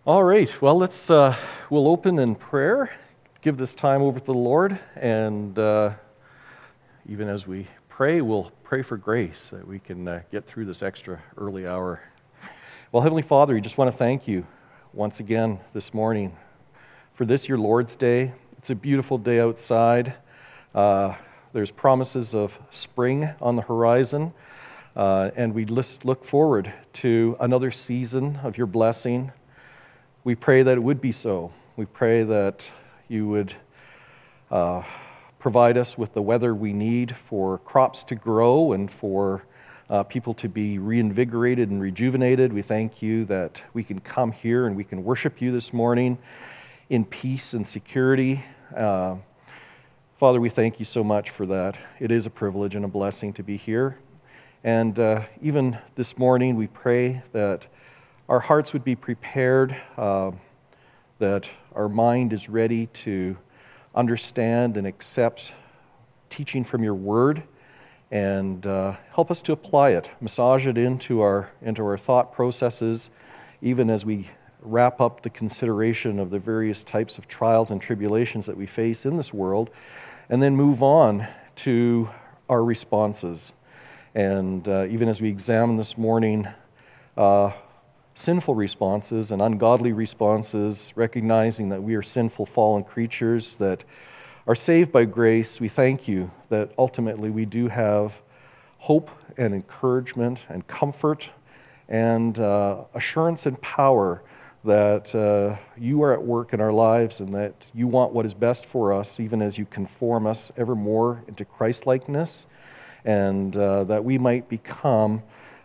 All right, well, we'll open in prayer, give this time over to the Lord, and even as we pray, we'll pray for grace that we can get through this extra early hour. Well, Heavenly Father, we just want to thank you once again this morning for this, your Lord's Day. It's a beautiful day outside. There's promises of spring on the horizon, and we just look forward to another season of your blessing. We pray that it would be so. We pray that you would provide us with the weather we need for crops to grow and for people to be reinvigorated and rejuvenated. We thank you that we can come here and we can worship you this morning in peace and security. Father, we thank you so much for that. It is a privilege and a blessing to be here. And even this morning, we pray that our hearts would be prepared, that our mind is ready to understand and accept teaching from your word, and help us to apply it, massage it into our thought processes, even as we wrap up the consideration of the various types of trials and tribulations that we face in this world, and then move on to our responses. And even as we examine this morning, sinful responses and ungodly responses, recognizing that we are sinful, fallen creatures that are saved by grace, we thank you that ultimately we do have hope and encouragement and comfort and assurance and power that you are at work in our lives and that you want what is best for us, even as you conform us ever more into Christ-likeness, and that we might become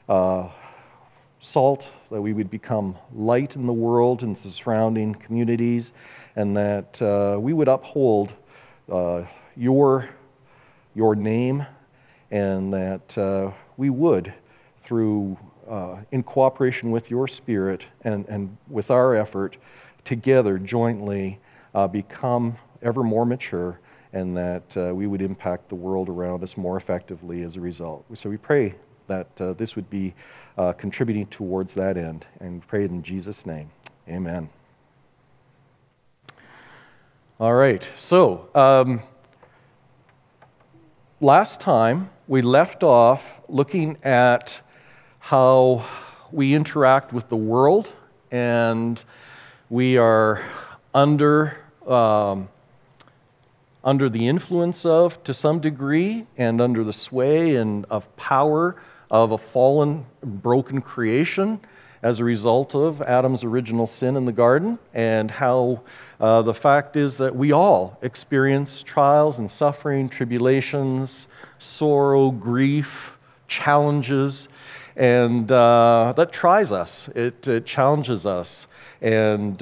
salt, that we would become light in the world and the surrounding communities, and that we would uphold your name, and that we would, through in cooperation with your Spirit and with our effort, together, jointly, become ever more mature, and that we would impact the world around us more effectively as a result. So we pray that this would be contributing towards that end, and pray it in Jesus' name. Amen. All right, so last time we left off looking at how we interact with the world, and we are under the influence of, to some degree, and under the sway and of power of a fallen, broken creation as a result of Adam's original sin in the garden, and how the fact is that we all experience trials and suffering, tribulations, sorrow, grief, challenges, and that tries us. It challenges us, and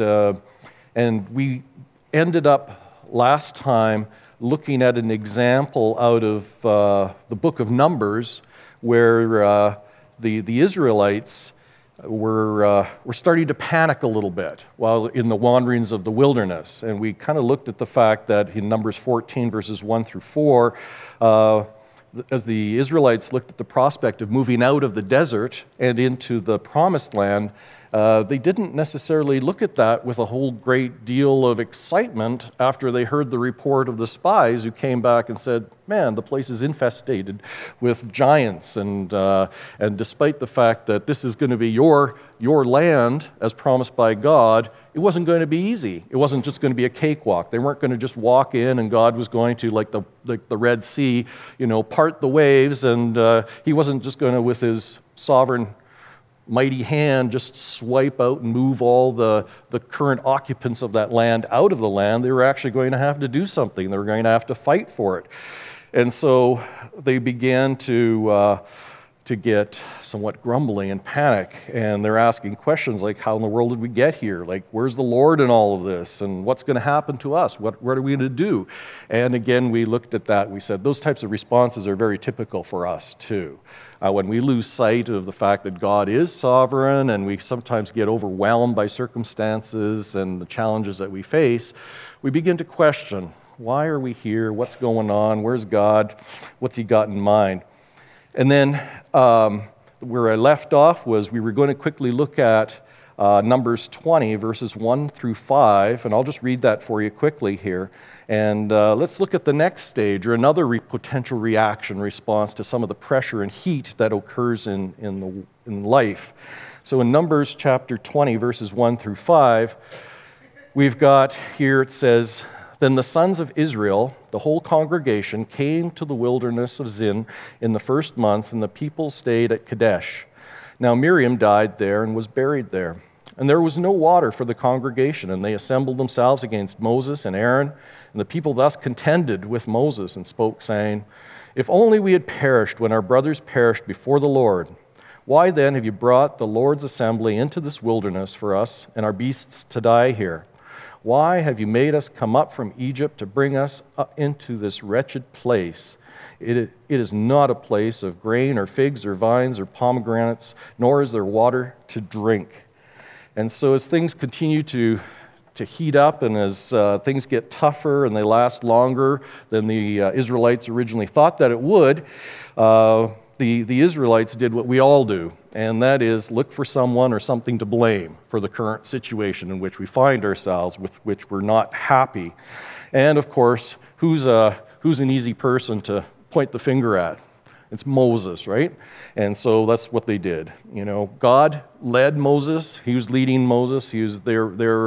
we ended up last time looking at an example out of the book of Numbers, where the Israelites were starting to panic a little bit while in the wanderings of the wilderness. And we kind of looked at the fact that in Numbers 14, verses 1 through 4, as the Israelites looked at the prospect of moving out of the desert and into the promised land, they didn't necessarily look at that with a whole great deal of excitement after they heard the report of the spies who came back and said, man, the place is infested with giants, and despite the fact that this is going to be your land as promised by God, it wasn't going to be easy. It wasn't just going to be a cakewalk. They weren't going to just walk in and God was going to, like the Red Sea, part the waves, and he wasn't just going to, with his sovereign mighty hand, just swipe out and move all the current occupants of that land out of the land. They were actually going to have to do something. They were going to have to fight for it. And so they began to get somewhat grumbly and panic, and they're asking questions like, how in the world did we get here? Like, where's the Lord in all of this? And what's going to happen to us? What are we going to do? And again, we looked at that. We said those types of responses are very typical for us too. When we lose sight of the fact that God is sovereign, and we sometimes get overwhelmed by circumstances and the challenges that we face, we begin to question, why are we here? What's going on? Where's God? What's he got in mind? And then where I left off was we were going to quickly look at Numbers 20, verses 1 through 5, and I'll just read that for you quickly here. And let's look at the next stage, or another potential reaction response to some of the pressure and heat that occurs in life. So in Numbers chapter 20, verses 1 through 5, we've got here, it says, "Then the sons of Israel, the whole congregation, came to the wilderness of Zin in the first month, and the people stayed at Kadesh. Now Miriam died there and was buried there. And there was no water for the congregation, and they assembled themselves against Moses and Aaron. And the people thus contended with Moses and spoke, saying, 'If only we had perished when our brothers perished before the Lord. Why then have you brought the Lord's assembly into this wilderness for us and our beasts to die here? Why have you made us come up from Egypt to bring us into this wretched place? It is not a place of grain or figs or vines or pomegranates, nor is there water to drink.'" And so as things continue to heat up, and as things get tougher and they last longer than the Israelites originally thought that it would, the Israelites did what we all do, and that is look for someone or something to blame for the current situation in which we find ourselves, with which we're not happy. And of course, who's an easy person to point the finger at? It's Moses, right? And so that's what they did. You know, God led Moses. He was leading Moses. They're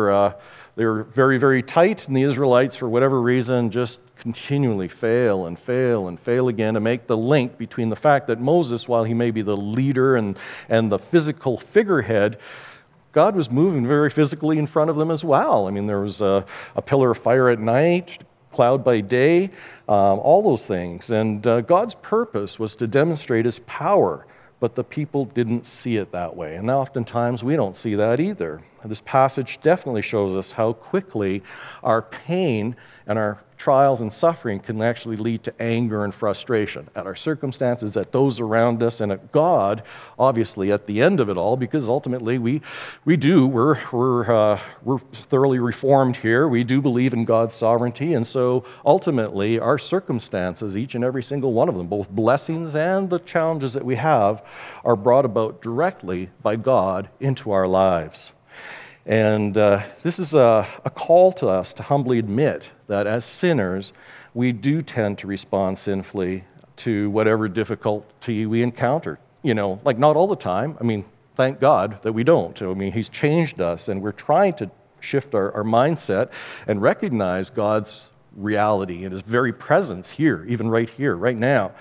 very, very tight, and the Israelites, for whatever reason, just continually fail again to make the link between the fact that Moses, while he may be the leader and the physical figurehead, God was moving very physically in front of them as well. I mean, there was a pillar of fire at night, cloud by day, all those things. And God's purpose was to demonstrate his power, but the people didn't see it that way. And oftentimes we don't see that either. This passage definitely shows us how quickly our pain and our trials and suffering can actually lead to anger and frustration at our circumstances, at those around us, and at God, obviously, at the end of it all, because ultimately we're thoroughly reformed here. We do believe in God's sovereignty, and so ultimately our circumstances, each and every single one of them, both blessings and the challenges that we have, are brought about directly by God into our lives. And this is a call to us to humbly admit that as sinners, we do tend to respond sinfully to whatever difficulty we encounter. You know, like not all the time. I mean, thank God that we don't. I mean, he's changed us, and we're trying to shift our mindset and recognize God's reality and his very presence here, even right here, right now.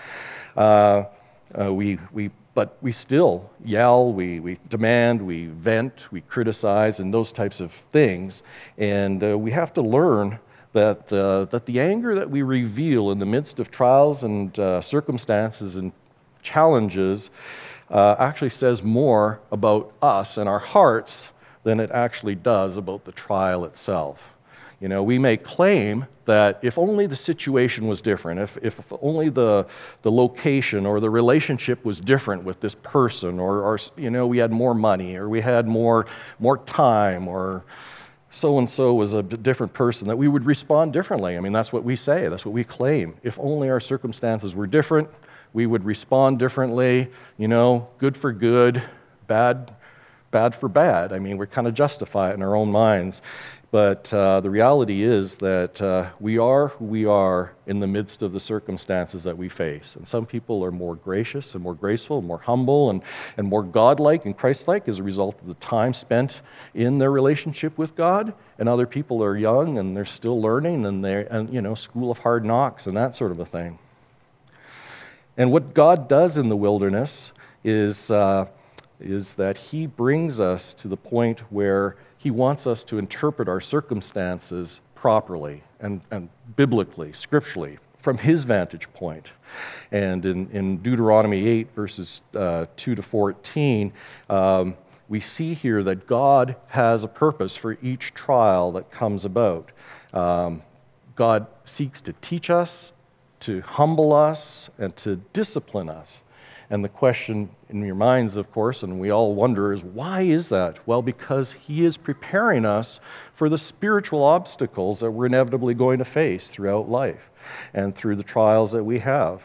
But we still yell, we demand, we vent, we criticize, and those types of things. And we have to learn that the anger that we reveal in the midst of trials and circumstances and challenges actually says more about us and our hearts than it actually does about the trial itself. You know, we may claim that if only the situation was different, if only the location or the relationship was different with this person, or you know, we had more money, or we had more time, or so-and-so was a different person, that we would respond differently. I mean, that's what we say, that's what we claim. If only our circumstances were different, we would respond differently, you know, good for good, bad for bad. I mean, we kind of justify it in our own minds. But the reality is that we are who we are in the midst of the circumstances that we face. And some people are more gracious and more graceful, and more humble and more God-like and Christ-like as a result of the time spent in their relationship with God. And other people are young and they're still learning, and you know, school of hard knocks and that sort of a thing. And what God does in the wilderness is that he brings us to the point where he wants us to interpret our circumstances properly and biblically, scripturally, from his vantage point. And in Deuteronomy 8, verses 2 to 14, we see here that God has a purpose for each trial that comes about. God seeks to teach us, to humble us, and to discipline us. And the question in your minds, of course, and we all wonder, is why is that? Well, because he is preparing us for the spiritual obstacles that we're inevitably going to face throughout life and through the trials that we have.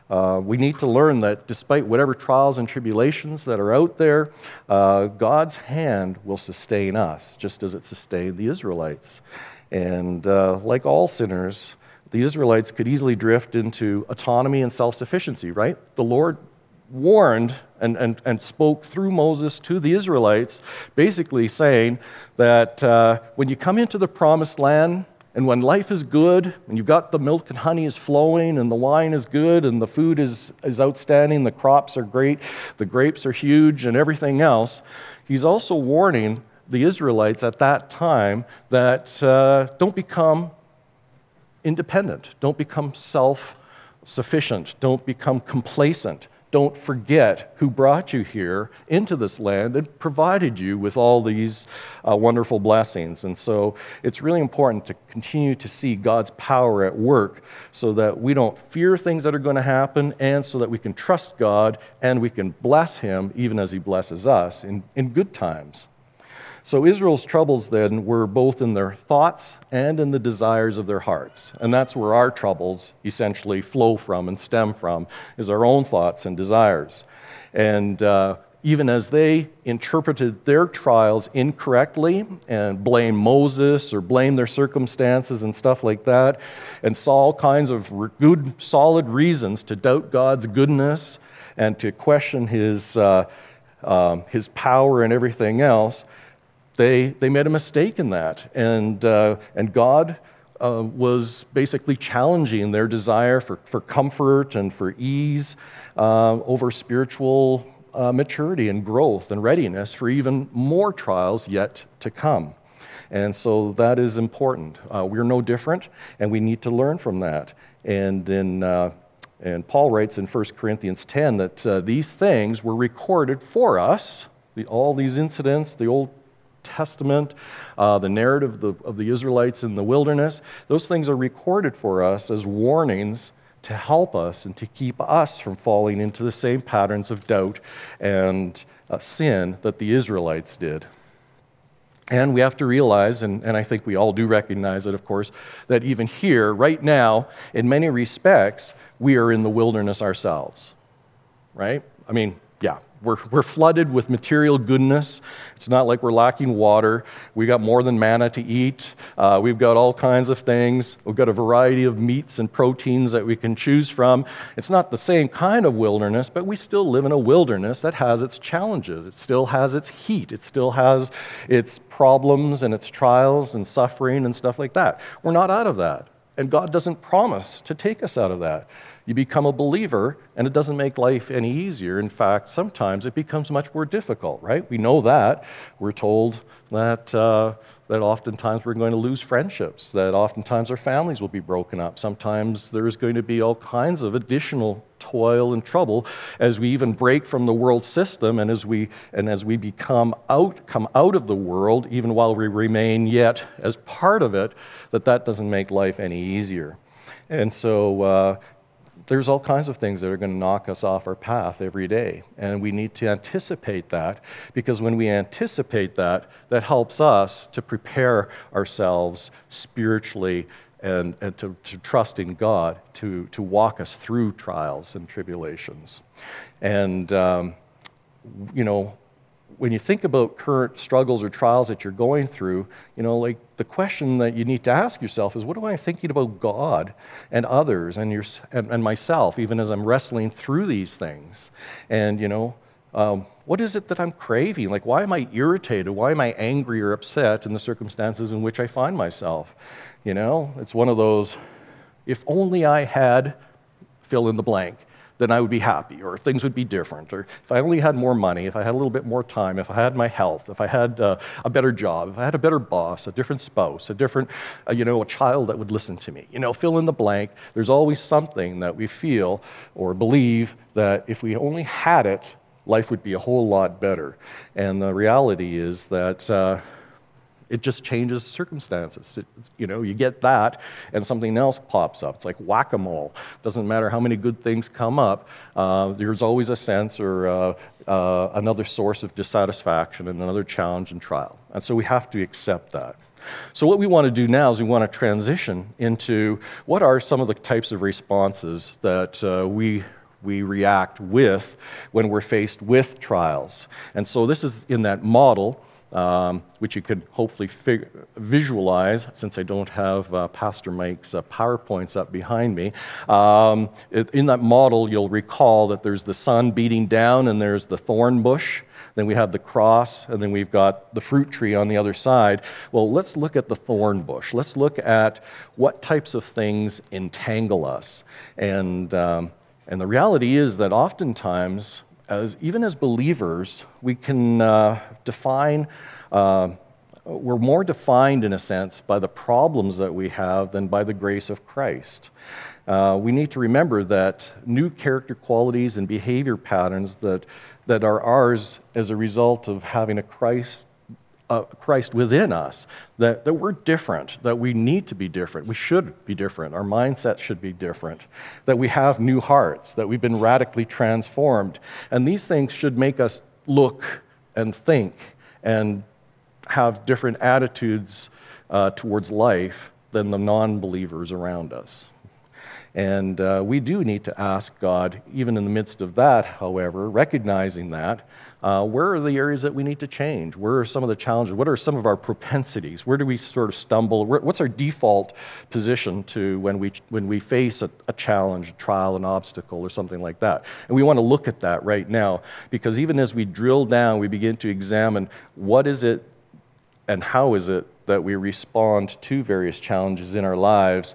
We need to learn that despite whatever trials and tribulations that are out there, God's hand will sustain us, just as it sustained the Israelites. And like all sinners, the Israelites could easily drift into autonomy and self-sufficiency, right? The Lord warned and spoke through Moses to the Israelites, basically saying that when you come into the promised land, and when life is good, and you've got the milk and honey is flowing, and the wine is good, and the food is outstanding, the crops are great, the grapes are huge, and everything else, he's also warning the Israelites at that time that don't become independent, don't become self-sufficient, don't become complacent. Don't forget who brought you here into this land and provided you with all these wonderful blessings. And so it's really important to continue to see God's power at work so that we don't fear things that are going to happen, and so that we can trust God and we can bless Him even as He blesses us in good times. So Israel's troubles then were both in their thoughts and in the desires of their hearts. And that's where our troubles essentially flow from and stem from, is our own thoughts and desires. And even as they interpreted their trials incorrectly and blamed Moses or blamed their circumstances and stuff like that, and saw all kinds of good, solid reasons to doubt God's goodness and to question His power and everything else, they made a mistake in that, and God was basically challenging their desire for comfort and for ease over spiritual maturity and growth and readiness for even more trials yet to come. And so that is important. We're no different, and we need to learn from that. And Paul writes in 1 Corinthians 10 that these things were recorded for us, all these incidents, the Old Testament, the narrative of the Israelites in the wilderness, those things are recorded for us as warnings to help us and to keep us from falling into the same patterns of doubt and sin that the Israelites did. And we have to realize, and I think we all do recognize it, of course, that even here, right now, in many respects, we are in the wilderness ourselves, right? I mean, yeah. We're flooded with material goodness. It's not like we're lacking water. We got more than manna to eat. We've got all kinds of things. We've got a variety of meats and proteins that we can choose from. It's not the same kind of wilderness, but we still live in a wilderness that has its challenges. It still has its heat. It still has its problems and its trials and suffering and stuff like that. We're not out of that. And God doesn't promise to take us out of that. You become a believer, and it doesn't make life any easier. In fact, sometimes it becomes much more difficult, right? We know that. We're told that oftentimes we're going to lose friendships, that oftentimes our families will be broken up. Sometimes there's going to be all kinds of additional toil and trouble as we even break from the world system, and as we come out of the world, even while we remain yet as part of it, that doesn't make life any easier. And so there's all kinds of things that are going to knock us off our path every day. And we need to anticipate that, because when we anticipate that helps us to prepare ourselves spiritually and to trust in God to walk us through trials and tribulations. And, when you think about current struggles or trials that you're going through, like the question that you need to ask yourself is, what am I thinking about God and others and myself, even as I'm wrestling through these things? And, what is it that I'm craving? Like, why am I irritated? Why am I angry or upset in the circumstances in which I find myself? It's one of those, if only I had fill in the blank, then I would be happy, or things would be different, or if I only had more money, if I had a little bit more time, if I had my health, if I had a better job, if I had a better boss, a different spouse, a different, a child that would listen to me. Fill in the blank. There's always something that we feel or believe that if we only had it, life would be a whole lot better. And the reality is that it just changes circumstances. You get that, and something else pops up. It's like whack-a-mole. Doesn't matter how many good things come up. There's always a sense or another source of dissatisfaction and another challenge and trial. And so we have to accept that. So what we want to do now is we want to transition into what are some of the types of responses that we react with when we're faced with trials. And so this is in that model, which you could hopefully visualize, since I don't have Pastor Mike's PowerPoints up behind me. In that model, you'll recall that there's the sun beating down and there's the thorn bush. Then we have the cross, and then we've got the fruit tree on the other side. Well, let's look at the thorn bush. Let's look at what types of things entangle us. And the reality is that oftentimes, even as believers, we can define, we're more defined in a sense by the problems that we have than by the grace of Christ. We need to remember that new character qualities and behavior patterns that are ours as a result of having a Christ within us, that we're different, that we need to be different, we should be different, our mindset should be different, that we have new hearts, that we've been radically transformed. And these things should make us look and think and have different attitudes towards life than the non-believers around us. And we do need to ask God, even in the midst of that, however, recognizing that, where are the areas that we need to change? Where are some of the challenges? What are some of our propensities? Where do we sort of stumble? What's our default position to when we face a challenge, a trial, an obstacle, or something like that? And we want to look at that right now, because even as we drill down, we begin to examine what is it and how is it that we respond to various challenges in our lives.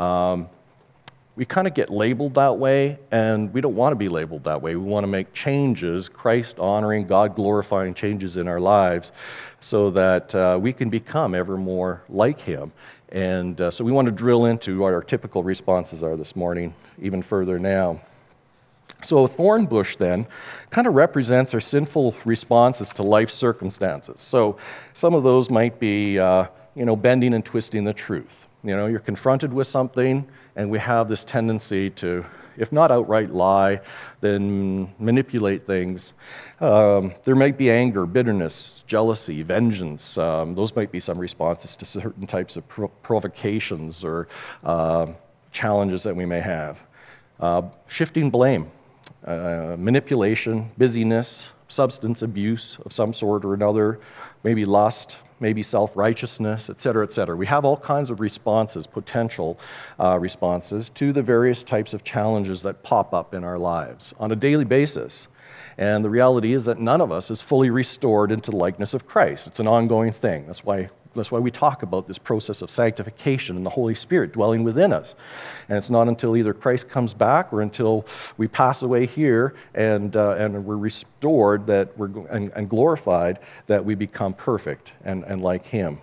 We kind of get labeled that way, and we don't want to be labeled that way. We want to make changes, Christ-honoring, God-glorifying changes in our lives so that we can become ever more like Him. And so we want to drill into what our typical responses are this morning, even further now. So a thorn bush then kind of represents our sinful responses to life circumstances. So some of those might be, bending and twisting the truth. You're confronted with something, and we have this tendency to, if not outright lie, then manipulate things. There might be anger, bitterness, jealousy, vengeance. Those might be some responses to certain types of provocations or challenges that we may have. Shifting blame, manipulation, busyness, substance abuse of some sort or another, maybe lust, maybe self-righteousness, et cetera, et cetera. We have all kinds of responses, potential responses to the various types of challenges that pop up in our lives on a daily basis. And the reality is that none of us is fully restored into the likeness of Christ. It's an ongoing thing. That's why we talk about this process of sanctification and the Holy Spirit dwelling within us. And it's not until either Christ comes back or until we pass away here and we're restored and glorified that we become perfect and like Him.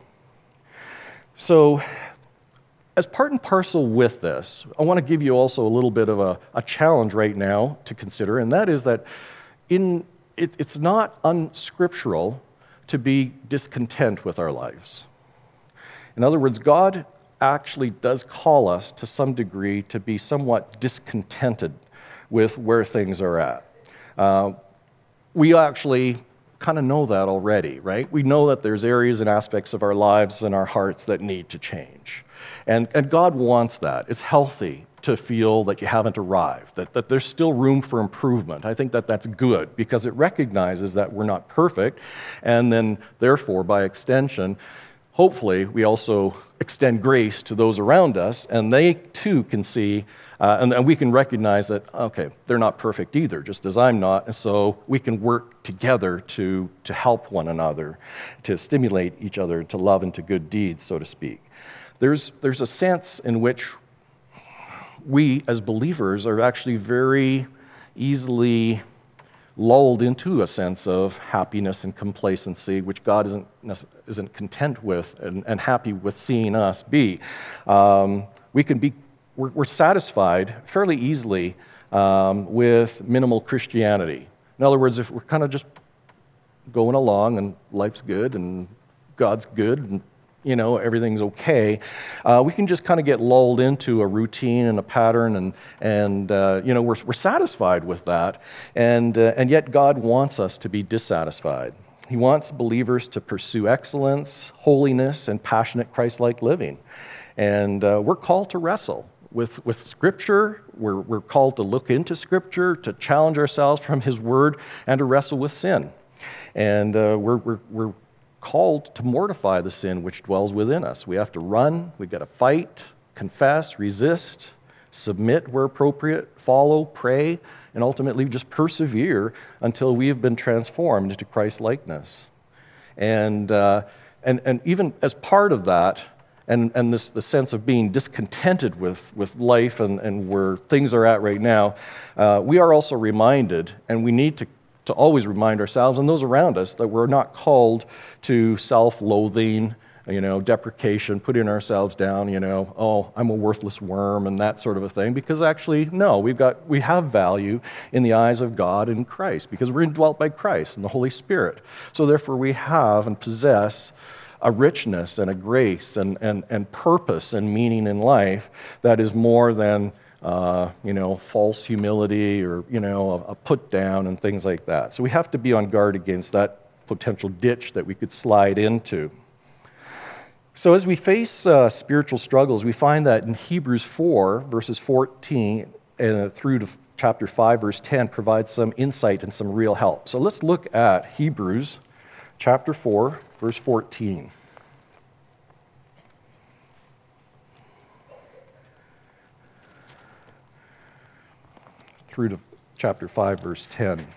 So, as part and parcel with this, I want to give you also a little bit of a challenge right now to consider, and that is that it's not unscriptural to be discontent with our lives. In other words, God actually does call us to some degree to be somewhat discontented with where things are at. We actually kind of know that already, right? We know that there's areas and aspects of our lives and our hearts that need to change. And God wants that. It's healthy to feel that you haven't arrived, that there's still room for improvement. I think that that's good because it recognizes that we're not perfect, and then therefore, by extension, hopefully, we also extend grace to those around us, and they too can see, and we can recognize that, okay, they're not perfect either, just as I'm not, and so we can work together to help one another, to stimulate each other to love and to good deeds, so to speak. There's a sense in which we, as believers, are actually very easily lulled into a sense of happiness and complacency, which God isn't content with and happy with seeing us be. We're satisfied fairly easily with minimal Christianity. In other words, if we're kind of just going along and life's good and God's good and everything's okay, we can just kind of get lulled into a routine and a pattern, and we're satisfied with that, and yet God wants us to be dissatisfied. He wants believers to pursue excellence, holiness, and passionate Christ-like living. And we're called to wrestle with Scripture. We're called to look into Scripture, to challenge ourselves from His Word, and to wrestle with sin. And we're called to mortify the sin which dwells within us. We have to run, we've got to fight, confess, resist, submit where appropriate, follow, pray, and ultimately just persevere until we have been transformed into Christ-likeness. And even as part of that, and the sense of being discontented with life and where things are at right now, we are also reminded, and we need to always remind ourselves and those around us, that we're not called to self-loathing, deprecation, putting ourselves down, oh, I'm a worthless worm and that sort of a thing, because actually, no, we have value in the eyes of God in Christ, because we're indwelt by Christ and the Holy Spirit. So therefore we have and possess a richness and a grace and purpose and meaning in life that is more than false humility or, a put down and things like that. So we have to be on guard against that potential ditch that we could slide into. So as we face spiritual struggles, we find that in Hebrews 4, verses 14 through to chapter 5, verse 10, provides some insight and some real help. So let's look at Hebrews chapter 4, verse 14. Through to chapter 5, verse 10.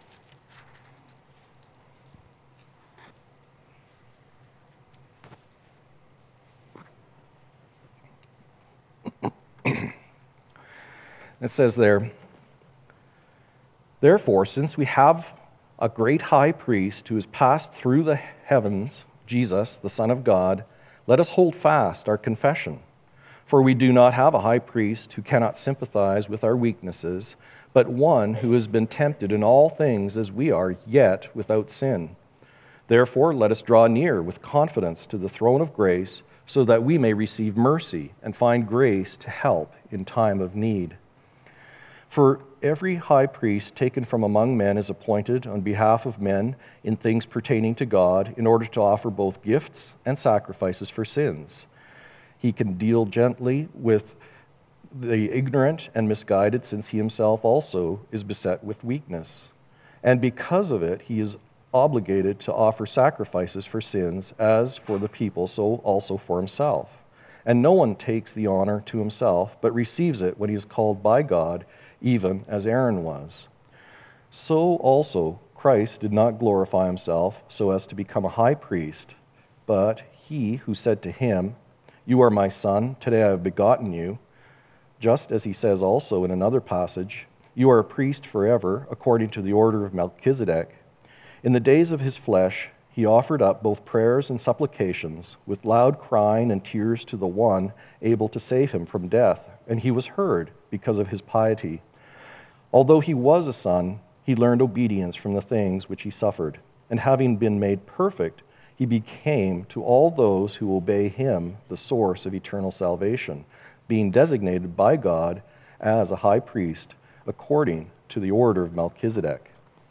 It says there, "Therefore, since we have a great high priest who has passed through the heavens, Jesus, the Son of God, let us hold fast our confession. For we do not have a high priest who cannot sympathize with our weaknesses, but one who has been tempted in all things as we are, yet without sin. Therefore, let us draw near with confidence to the throne of grace, so that we may receive mercy and find grace to help in time of need. For every high priest taken from among men is appointed on behalf of men in things pertaining to God, in order to offer both gifts and sacrifices for sins. He can deal gently with the ignorant and misguided, since he himself also is beset with weakness. And because of it, he is obligated to offer sacrifices for sins, as for the people, so also for himself. And no one takes the honor to himself, but receives it when he is called by God, even as Aaron was. So also Christ did not glorify himself so as to become a high priest, but he who said to him, 'You are my son, today I have begotten you,' just as he says also in another passage, 'You are a priest forever, according to the order of Melchizedek.' In the days of his flesh, he offered up both prayers and supplications, with loud crying and tears to the one able to save him from death, and he was heard because of his piety. Although he was a son, he learned obedience from the things which he suffered, and having been made perfect, he became to all those who obey him the source of eternal salvation, being designated by God as a high priest according to the order of Melchizedek."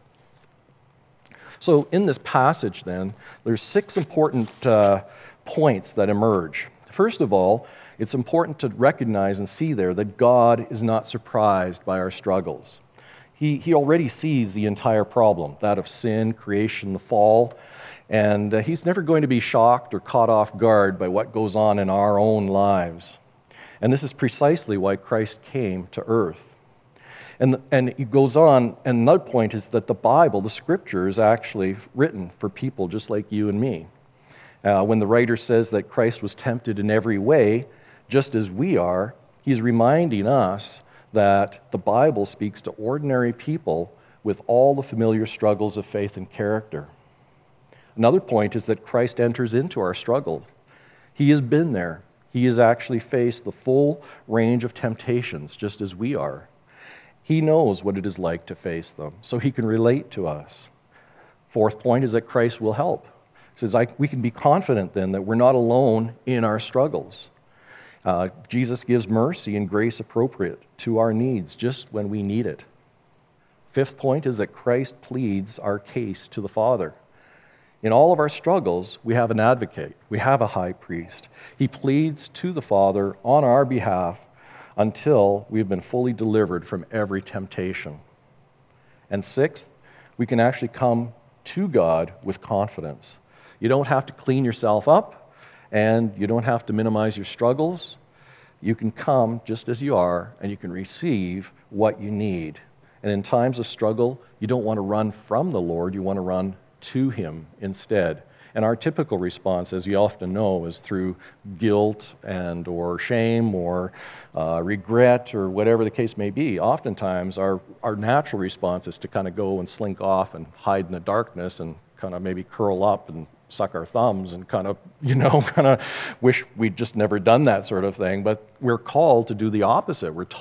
So in this passage then, there's 6 important points that emerge. First of all, it's important to recognize and see there that God is not surprised by our struggles. He already sees the entire problem, that of sin, creation, the fall, and he's never going to be shocked or caught off guard by what goes on in our own lives. And this is precisely why Christ came to earth. And he goes on, and another point is that the Bible, the Scripture, is actually written for people just like you and me. When the writer says that Christ was tempted in every way, just as we are, he's reminding us that the Bible speaks to ordinary people with all the familiar struggles of faith and character. Another point is that Christ enters into our struggle. He has been there. He has actually faced the full range of temptations, just as we are. He knows what it is like to face them, so he can relate to us. Fourth point is that Christ will help. He says, we can be confident then that we're not alone in our struggles. Jesus gives mercy and grace appropriate to our needs just when we need it. Fifth point is that Christ pleads our case to the Father. In all of our struggles, we have an advocate. We have a high priest. He pleads to the Father on our behalf until we've been fully delivered from every temptation. And sixth, we can actually come to God with confidence. You don't have to clean yourself up, and you don't have to minimize your struggles. You can come just as you are, and you can receive what you need. And in times of struggle, you don't want to run from the Lord, you want to run to Him instead. And our typical response, as you often know, is through guilt and or shame or regret or whatever the case may be. Oftentimes, our natural response is to kind of go and slink off and hide in the darkness and kind of maybe curl up and suck our thumbs and kind of wish we'd just never done that sort of thing. But we're called to do the opposite. We're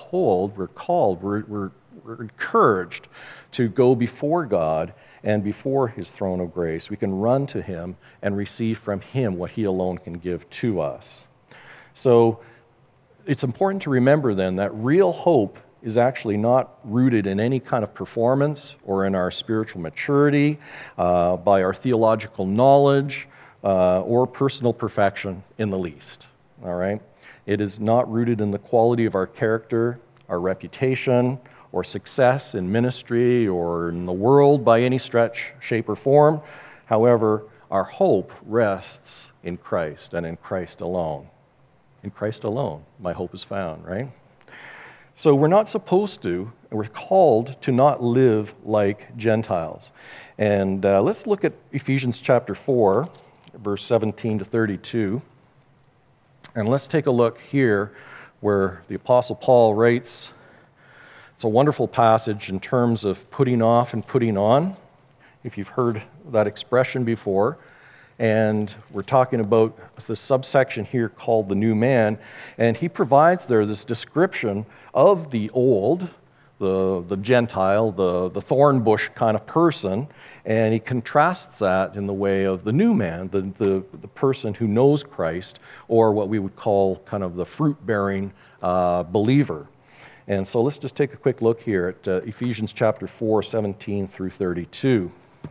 encouraged to go before God and before His throne of grace. We can run to Him and receive from Him what He alone can give to us. So it's important to remember then that real hope is actually not rooted in any kind of performance or in our spiritual maturity, by our theological knowledge, or personal perfection in the least. All right? It is not rooted in the quality of our character, our reputation, or success in ministry or in the world by any stretch, shape, or form. However, our hope rests in Christ and in Christ alone. In Christ alone, my hope is found, right? So we're not supposed to, we're called to not live like Gentiles. And let's look at Ephesians chapter 4, verse 17 to 32. And let's take a look here where the Apostle Paul writes. It's a wonderful passage in terms of putting off and putting on, if you've heard that expression before. And we're talking about the subsection here called the new man. And he provides there this description of the old, the Gentile, the thorn bush kind of person. And he contrasts that in the way of the new man, the person who knows Christ, or what we would call kind of the fruit-bearing believer. And so let's just take a quick look here at Ephesians chapter 4, 17 through 32.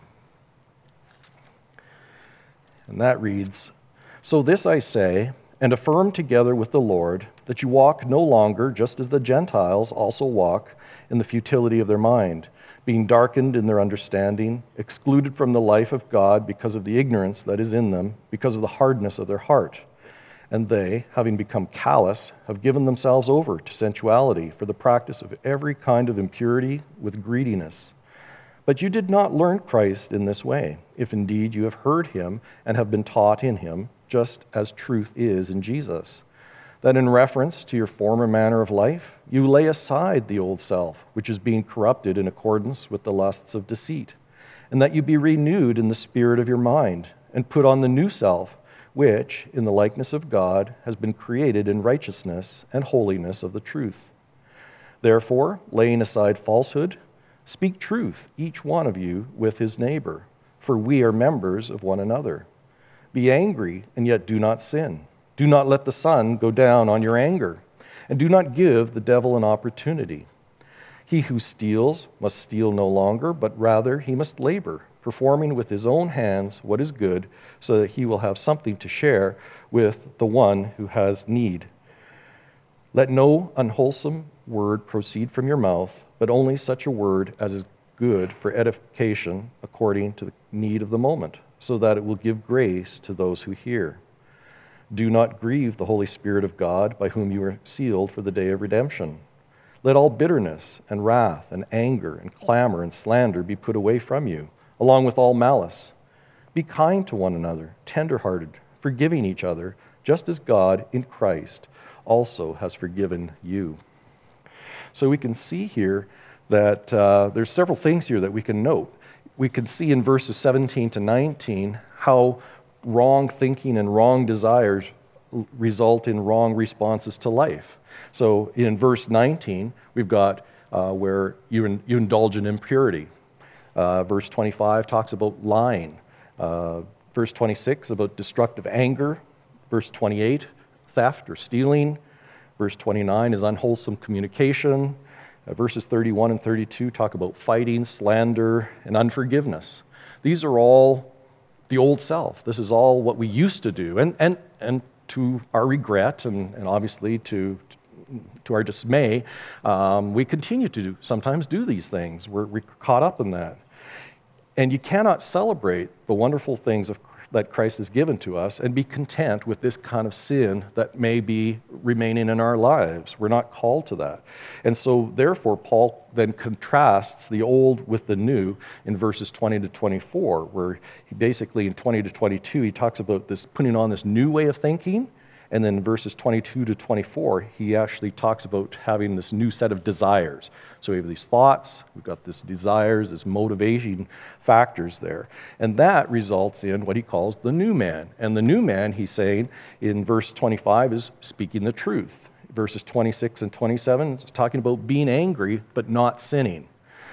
And that reads, "So this I say, and affirm together with the Lord, that you walk no longer just as the Gentiles also walk in the futility of their mind, being darkened in their understanding, excluded from the life of God because of the ignorance that is in them, because of the hardness of their heart. And they, having become callous, have given themselves over to sensuality for the practice of every kind of impurity with greediness. But you did not learn Christ in this way, if indeed you have heard Him and have been taught in Him, just as truth is in Jesus, that in reference to your former manner of life, you lay aside the old self, which is being corrupted in accordance with the lusts of deceit, and that you be renewed in the spirit of your mind, and put on the new self, which, in the likeness of God, has been created in righteousness and holiness of the truth. Therefore, laying aside falsehood, speak truth, each one of you, with his neighbor, for we are members of one another. Be angry, and yet do not sin. Do not let the sun go down on your anger, and do not give the devil an opportunity. He who steals must steal no longer, but rather he must labor, performing with his own hands what is good, so that he will have something to share with the one who has need. Let no unwholesome word proceed from your mouth, but only such a word as is good for edification according to the need of the moment, so that it will give grace to those who hear. Do not grieve the Holy Spirit of God, by whom you are sealed for the day of redemption. Let all bitterness and wrath and anger and clamor and slander be put away from you, along with all malice. Be kind to one another, tender-hearted, forgiving each other, just as God in Christ also has forgiven you." So we can see here that there's several things here that we can note. We can see in verses 17 to 19 how wrong thinking and wrong desires result in wrong responses to life. So in verse 19, we've got where you indulge in impurity. Verse 25 talks about lying. Verse 26 about destructive anger. Verse 28, theft or stealing. Verse 29 is unwholesome communication. Verses 31 and 32 talk about fighting, slander, and unforgiveness. These are all the old self. This is all what we used to do. And to our regret and obviously to our dismay, we continue to sometimes do these things. We're caught up in that. And you cannot celebrate the wonderful things that Christ has given to us and be content with this kind of sin that may be remaining in our lives. We're not called to that. And so, therefore, Paul then contrasts the old with the new in verses 20 to 24, where he basically, in 20 to 22, he talks about this putting on this new way of thinking. And then in verses 22 to 24, he actually talks about having this new set of desires. So we have these thoughts, we've got this desires, this motivating factors there. And that results in what he calls the new man. And the new man, he's saying in verse 25, is speaking the truth. Verses 26 and 27 is talking about being angry but not sinning.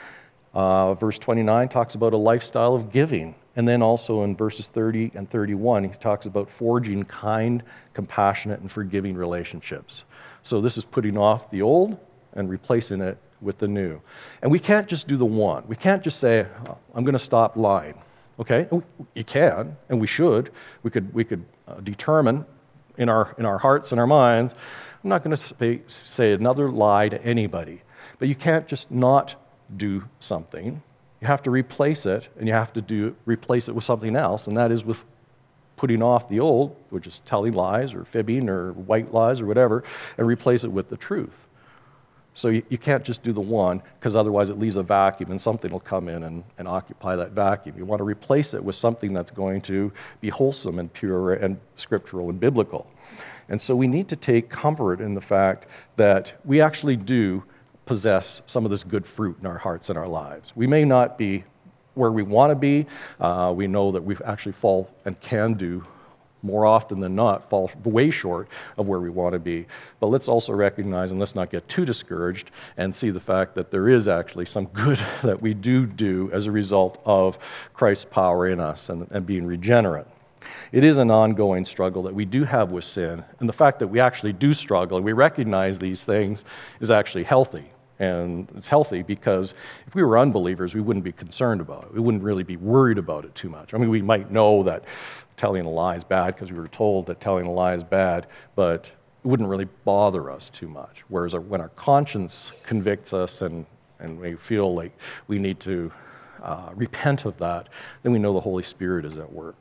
Verse 29 talks about a lifestyle of giving. And then also in verses 30 and 31, he talks about forging kind, compassionate, and forgiving relationships. So this is putting off the old and replacing it with the new. And we can't just do the one. We can't just say, I'm going to stop lying. Okay? You can, and we should. We could determine in our hearts and our minds, I'm not going to say another lie to anybody. But you can't just not do something. You have to replace it, and you have to replace it with something else, and that is with putting off the old, which is telling lies or fibbing or white lies or whatever, and replace it with the truth. So you can't just do the one, because otherwise it leaves a vacuum, and something will come in and occupy that vacuum. You want to replace it with something that's going to be wholesome and pure and scriptural and biblical. And so we need to take comfort in the fact that we actually do possess some of this good fruit in our hearts and our lives. We may not be where we want to be. We know that we actually fall and can do more often than not fall way short of where we want to be. But let's also recognize, and let's not get too discouraged, and see the fact that there is actually some good that we do as a result of Christ's power in us and being regenerate. It is an ongoing struggle that we do have with sin, and the fact that we actually do struggle and we recognize these things is actually healthy. And it's healthy because if we were unbelievers, we wouldn't be concerned about it. We wouldn't really be worried about it too much. I mean, we might know that telling a lie is bad because we were told that telling a lie is bad, but it wouldn't really bother us too much. Whereas when our conscience convicts us and we feel like we need to repent of that, then we know the Holy Spirit is at work.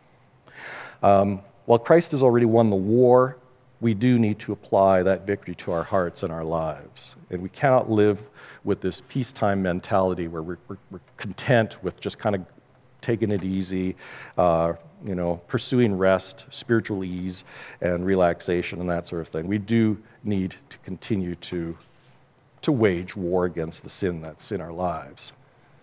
While Christ has already won the war, we do need to apply that victory to our hearts and our lives. And we cannot live with this peacetime mentality where we're content with just kind of taking it easy, pursuing rest, spiritual ease, and relaxation and that sort of thing. We do need to continue to wage war against the sin that's in our lives.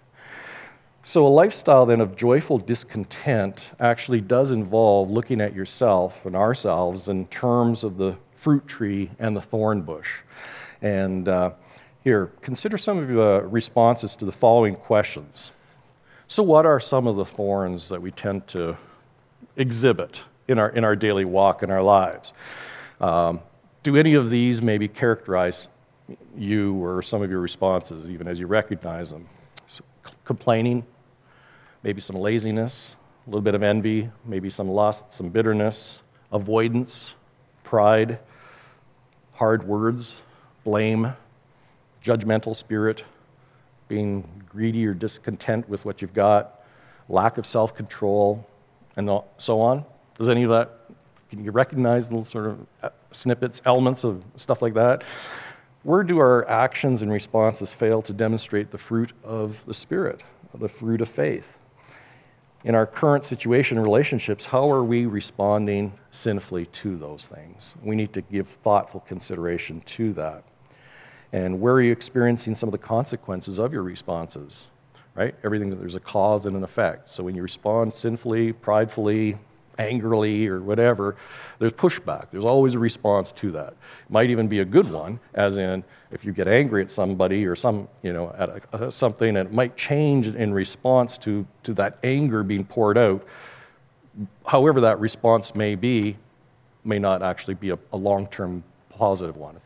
So a lifestyle then of joyful discontent actually does involve looking at yourself and ourselves in terms of the fruit tree and the thorn bush. And here, consider some of your responses to the following questions. So what are some of the thorns that we tend to exhibit in our daily walk in our lives? Do any of these maybe characterize you or some of your responses, even as you recognize them? So, complaining, maybe some laziness, a little bit of envy, maybe some lust, some bitterness, avoidance, pride, hard words, blame, judgmental spirit, being greedy or discontent with what you've got, lack of self-control, and so on. Does any of that, can you recognize little sort of snippets, elements of stuff like that? Where do our actions and responses fail to demonstrate the fruit of the Spirit, the fruit of faith? In our current situation and relationships, how are we responding sinfully to those things? We need to give thoughtful consideration to that. And where are you experiencing some of the consequences of your responses, right? Everything, there's a cause and an effect. So when you respond sinfully, pridefully, angrily, or whatever, there's pushback. There's always a response to that. It might even be a good one, as in if you get angry at somebody or at something, and it might change in response to that anger being poured out. However that response may be, may not actually be a long-term positive one. Like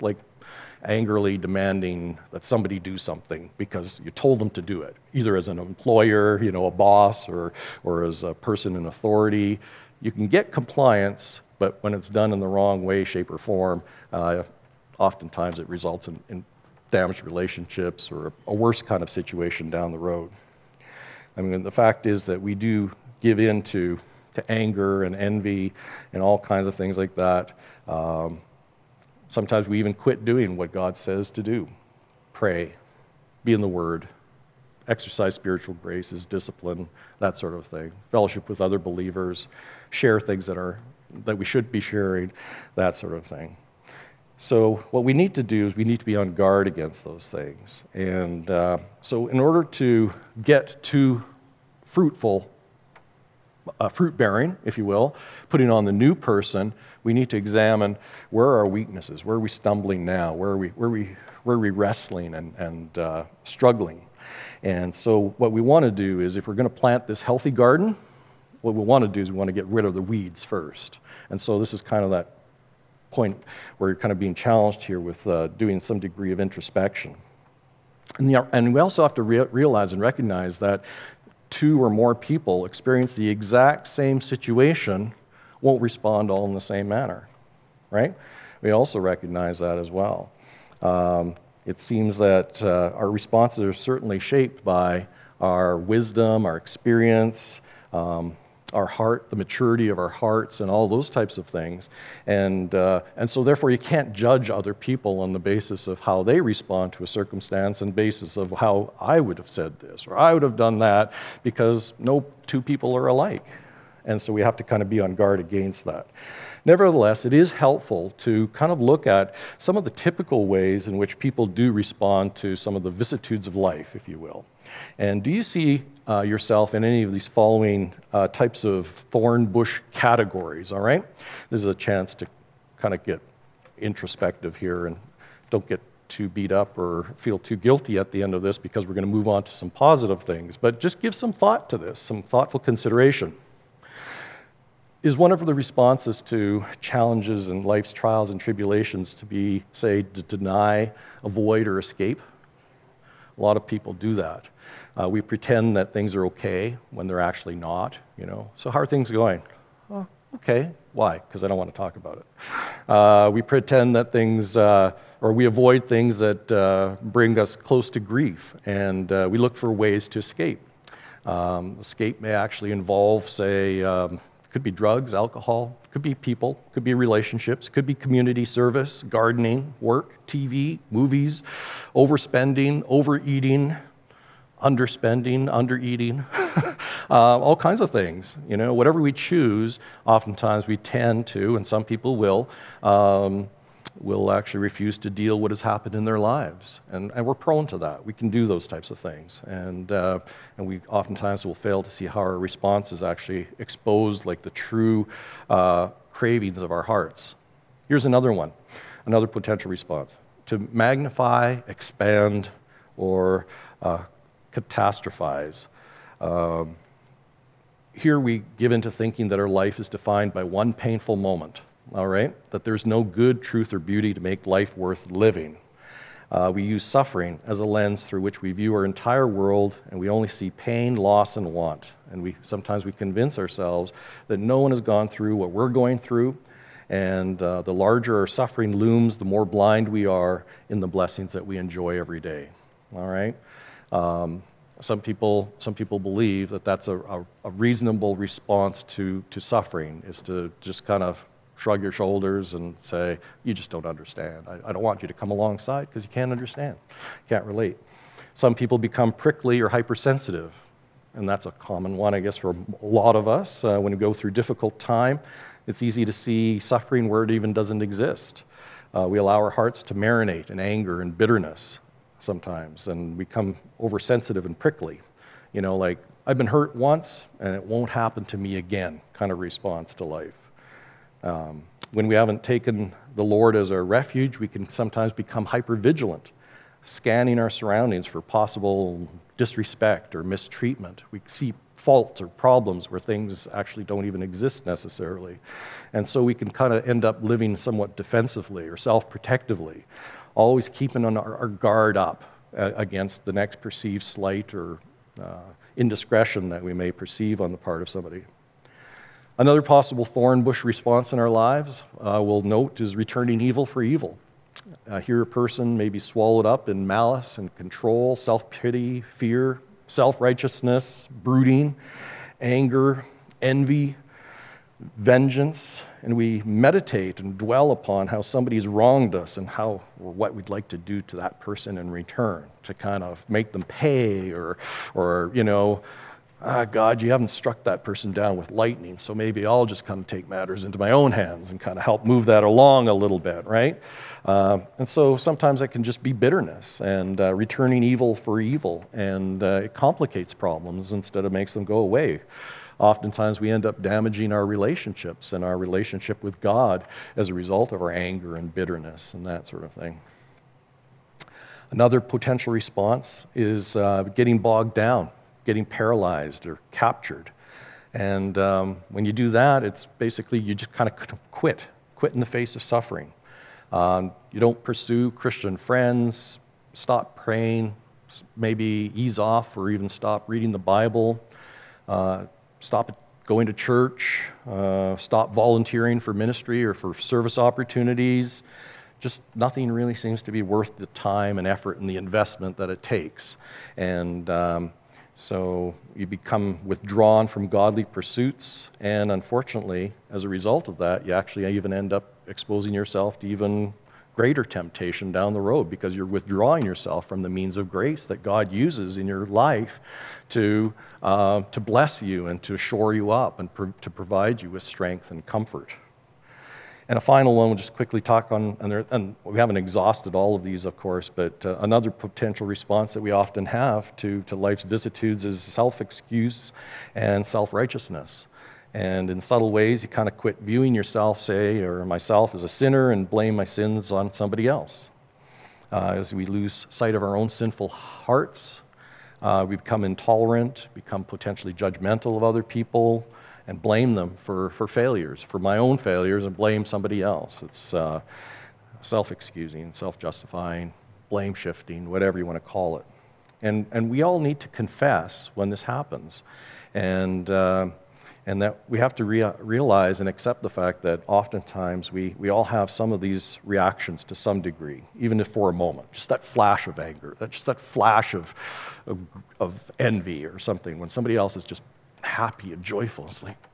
angrily demanding that somebody do something because you told them to do it, either as an employer, a boss, or as a person in authority. You can get compliance, but when it's done in the wrong way, shape, or form, oftentimes it results in damaged relationships or a worse kind of situation down the road. I mean, the fact is that we do give in to anger and envy and all kinds of things like that. Sometimes we even quit doing what God says to do. Pray, be in the Word, exercise spiritual graces, discipline, that sort of thing. Fellowship with other believers, share things that we should be sharing, that sort of thing. So what we need to do is we need to be on guard against those things. And so in order to get to fruitful fruit-bearing, if you will, putting on the new person, we need to examine where are our weaknesses, where are we stumbling now, where are we wrestling and struggling. And so what we want to do is, if we're going to plant this healthy garden, what we want to do is we want to get rid of the weeds first. And so this is kind of that point where you're kind of being challenged here with doing some degree of introspection. And we also have to realize and recognize that two or more people experience the exact same situation won't respond all in the same manner, right? We also recognize that as well. It seems that our responses are certainly shaped by our wisdom, our experience, our heart, the maturity of our hearts, and all those types of things. And so therefore you can't judge other people on the basis of how they respond to a circumstance and basis of how I would have said this or I would have done that, because no two people are alike. And so we have to kind of be on guard against that. Nevertheless, it is helpful to kind of look at some of the typical ways in which people do respond to some of the vicissitudes of life, if you will. And do you see yourself in any of these following types of thorn bush categories, all right? This is a chance to kind of get introspective here and don't get too beat up or feel too guilty at the end of this, because we're going to move on to some positive things. But just give some thought to this, some thoughtful consideration. Is one of the responses to challenges and life's trials and tribulations to be, say, to deny, avoid, or escape? A lot of people do that. We pretend that things are okay when they're actually not, So how are things going? Oh, okay. Why? Because I don't want to talk about it. We pretend that things, or we avoid things that bring us close to grief, and we look for ways to escape. Escape may actually involve, say, could be drugs, alcohol, could be people, could be relationships, could be community service, gardening, work, TV, movies, overspending, overeating, underspending, undereating, all kinds of things. Whatever we choose, oftentimes we tend to, and some people will actually refuse to deal what has happened in their lives. And we're prone to that. We can do those types of things. And we oftentimes will fail to see how our response is actually exposed, like the true cravings of our hearts. Here's another one, another potential response: to magnify, expand, or catastrophize. Here we give into thinking that our life is defined by one painful moment. All right? That there's no good, truth, or beauty to make life worth living. We use suffering as a lens through which we view our entire world, and we only see pain, loss, and want. And sometimes we convince ourselves that no one has gone through what we're going through, and the larger our suffering looms, the more blind we are in the blessings that we enjoy every day. All right? Some people believe that that's a reasonable response to suffering, is to just kind of shrug your shoulders and say, you just don't understand. I don't want you to come alongside because you can't understand, can't relate. Some people become prickly or hypersensitive, and that's a common one, I guess, for a lot of us. When we go through difficult time, it's easy to see suffering where it even doesn't exist. We allow our hearts to marinate in anger and bitterness sometimes, and we become oversensitive and prickly. Like, I've been hurt once, and it won't happen to me again kind of response to life. When we haven't taken the Lord as our refuge, we can sometimes become hypervigilant, scanning our surroundings for possible disrespect or mistreatment. We see faults or problems where things actually don't even exist necessarily. And so we can kind of end up living somewhat defensively or self-protectively. always keeping our guard up against the next perceived slight or indiscretion that we may perceive on the part of somebody. Another possible thorn bush response in our lives, we'll note, is returning evil for evil. Here a person may be swallowed up in malice and control, self-pity, fear, self-righteousness, brooding, anger, envy, vengeance, and we meditate and dwell upon how somebody's wronged us and how or what we'd like to do to that person in return to kind of make them pay or God, you haven't struck that person down with lightning, so maybe I'll just kind of take matters into my own hands and kind of help move that along a little bit, right? And so sometimes it can just be bitterness and returning evil for evil, and it complicates problems instead of makes them go away. Oftentimes we end up damaging our relationships and our relationship with God as a result of our anger and bitterness and that sort of thing. Another potential response is getting bogged down, getting paralyzed or captured. And when you do that, it's basically you just kind of quit in the face of suffering. You don't pursue Christian friends, stop praying, maybe ease off or even stop reading the Bible, stop going to church, stop volunteering for ministry or for service opportunities. Just nothing really seems to be worth the time and effort and the investment that it takes. And so you become withdrawn from godly pursuits, and unfortunately, as a result of that, you actually even end up exposing yourself to even greater temptation down the road because you're withdrawing yourself from the means of grace that God uses in your life to bless you and to shore you up and to provide you with strength and comfort. And a final one, we'll just quickly talk on, and we haven't exhausted all of these, of course, but another potential response that we often have to life's vicissitudes is self-excuse and self-righteousness. And in subtle ways, you kind of quit viewing yourself, say, or myself as a sinner and blame my sins on somebody else. As we lose sight of our own sinful hearts, we become intolerant, become potentially judgmental of other people, and blame them for failures, for my own failures, and blame somebody else. It's self-excusing, self-justifying, blame-shifting, whatever you want to call it. And we all need to confess when this happens. And that we have to realize and accept the fact that oftentimes we all have some of these reactions to some degree, even if for a moment. Just that flash of anger, that flash of envy or something, when somebody else is just happy and joyful. It's like,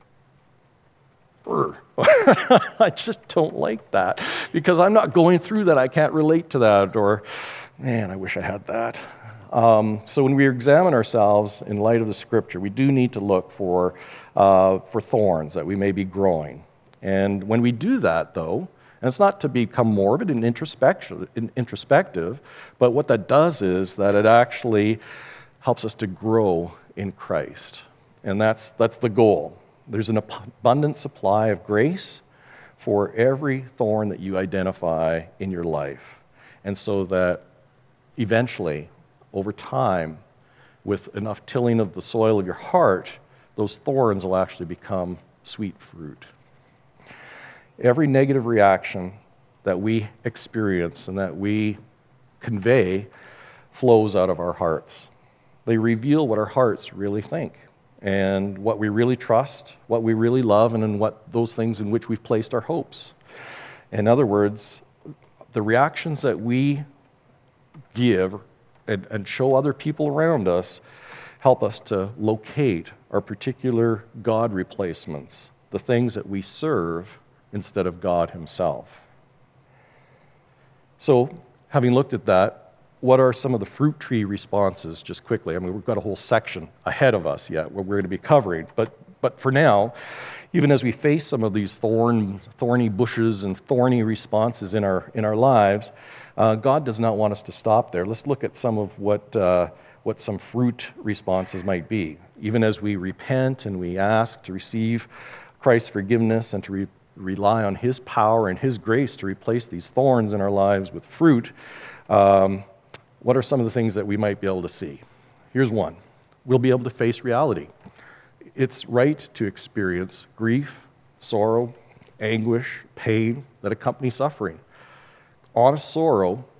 I just don't like that because I'm not going through that. I can't relate to that, or, man, I wish I had that. So when we examine ourselves in light of the Scripture, we do need to look for thorns that we may be growing. And when we do that, though, and it's not to become morbid and introspective, but what that does is that it actually helps us to grow in Christ. And that's the goal. There's an abundant supply of grace for every thorn that you identify in your life. And so that eventually, over time, with enough tilling of the soil of your heart, those thorns will actually become sweet fruit. Every negative reaction that we experience and that we convey flows out of our hearts. They reveal what our hearts really think and what we really trust, what we really love, and in what those things in which we've placed our hopes. In other words, the reactions that we give and show other people around us help us to locate our particular God replacements, the things that we serve instead of God Himself. So, having looked at that, what are some of the fruit tree responses, just quickly? I mean, we've got a whole section ahead of us yet where we're going to be covering, but for now, even as we face some of these thorny bushes and thorny responses in our lives, God does not want us to stop there. Let's look at some of what some fruit responses might be. Even as we repent and we ask to receive Christ's forgiveness and to rely on His power and His grace to replace these thorns in our lives with fruit, what are some of the things that we might be able to see? Here's one. We'll be able to face reality. It's right to experience grief, sorrow, anguish, pain that accompany suffering. Honest sorrow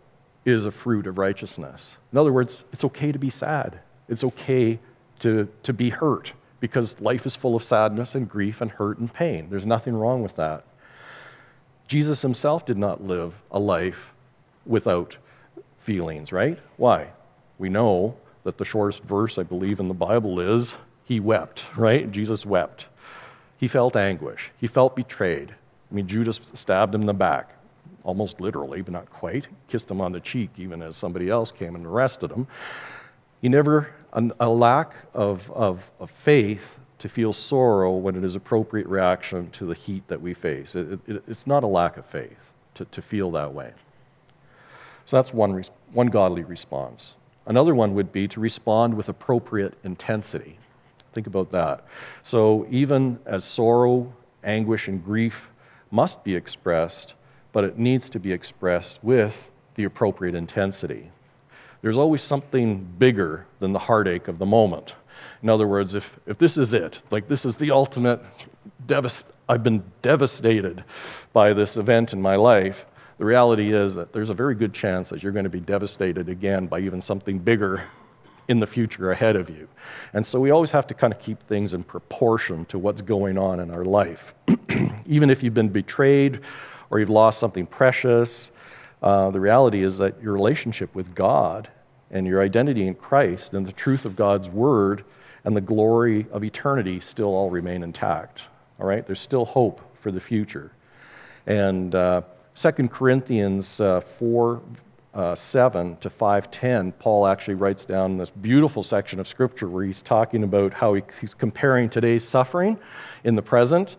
is a fruit of righteousness. In other words, it's okay to be sad. It's okay to be hurt, because life is full of sadness and grief and hurt and pain. There's nothing wrong with that. Jesus himself did not live a life without feelings, right? Why? We know that the shortest verse, I believe, in the Bible is, he wept, right? Jesus wept. He felt anguish. He felt betrayed. I mean, Judas stabbed him in the back, almost literally, but not quite. Kissed him on the cheek, even as somebody else came and arrested him. He never, a lack of faith to feel sorrow when it is appropriate reaction to the heat that we face. It's not a lack of faith to feel that way. So that's one godly response. Another one would be to respond with appropriate intensity. Think about that. So even as sorrow, anguish, and grief must be expressed, but it needs to be expressed with the appropriate intensity. There's always something bigger than the heartache of the moment. In other words, if this is it, like this is the ultimate, I've been devastated by this event in my life, the reality is that there's a very good chance that you're going to be devastated again by even something bigger in the future ahead of you. And so we always have to kind of keep things in proportion to what's going on in our life. Even if you've been betrayed or you've lost something precious, the reality is that your relationship with God and your identity in Christ and the truth of God's Word and the glory of eternity still all remain intact. All right? There's still hope for the future. And 2 Corinthians 4, 7 to 5:10, Paul actually writes down this beautiful section of Scripture where he's talking about how he's comparing today's suffering in the present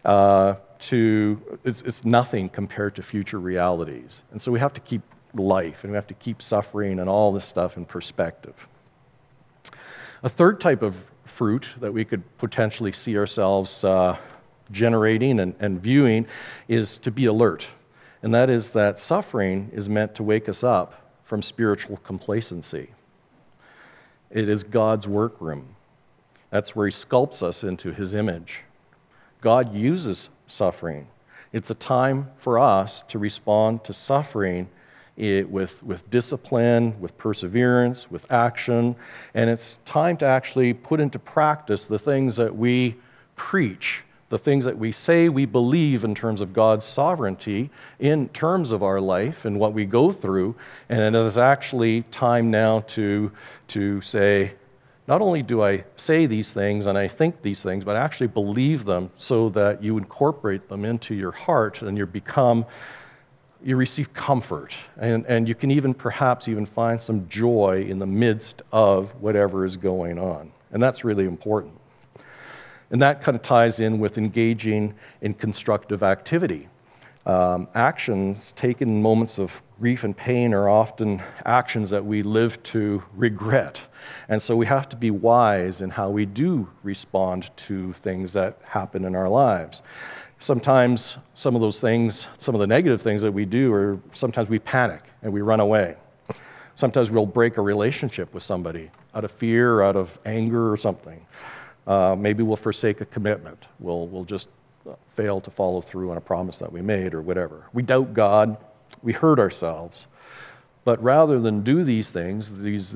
it's nothing compared to future realities. And so we have to keep life and we have to keep suffering and all this stuff in perspective. A third type of fruit that we could potentially see ourselves generating and viewing is to be alert. And that is that suffering is meant to wake us up from spiritual complacency. It is God's workroom. That's where he sculpts us into his image. God uses suffering. It's a time for us to respond to suffering with discipline, with perseverance, with action, and it's time to actually put into practice the things that we preach, the things that we say we believe in terms of God's sovereignty, in terms of our life and what we go through, and it is actually time now to say, not only do I say these things and I think these things, but I actually believe them so that you incorporate them into your heart and you receive comfort. And you can even perhaps find some joy in the midst of whatever is going on. And that's really important. And that kind of ties in with engaging in constructive activity. Actions taken in moments of grief and pain are often actions that we live to regret. And so we have to be wise in how we do respond to things that happen in our lives. Sometimes some of those things, some of the negative things that we do are sometimes we panic and we run away. Sometimes we'll break a relationship with somebody out of fear, out of anger or something. Maybe we'll forsake a commitment. We'll just fail to follow through on a promise that we made or whatever. We doubt God. We hurt ourselves. But rather than do these things, these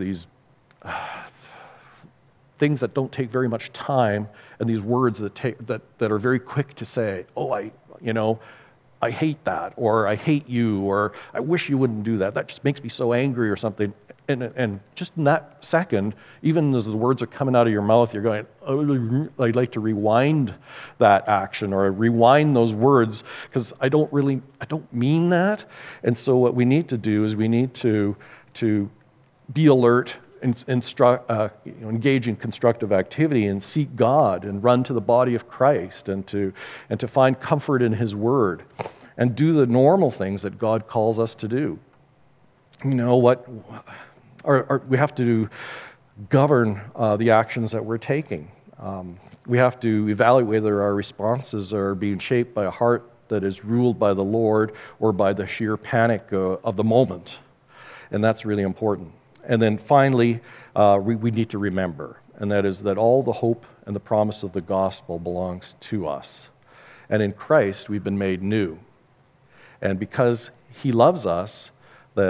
things that don't take very much time, and these words that are very quick to say, oh, I hate that, or I hate you, or I wish you wouldn't do that. That just makes me so angry or something. And just in that second, even as the words are coming out of your mouth, you're going, oh, I'd like to rewind that action or rewind those words because I don't mean that. And so what we need to do is we need to be alert, engage in constructive activity and seek God and run to the body of Christ and to find comfort in his word and do the normal things that God calls us to do. We have to govern the actions that we're taking. We have to evaluate whether our responses are being shaped by a heart that is ruled by the Lord or by the sheer panic of the moment. And that's really important. And then finally, we need to remember, and that is that all the hope and the promise of the gospel belongs to us. And in Christ, we've been made new. And because he loves us, that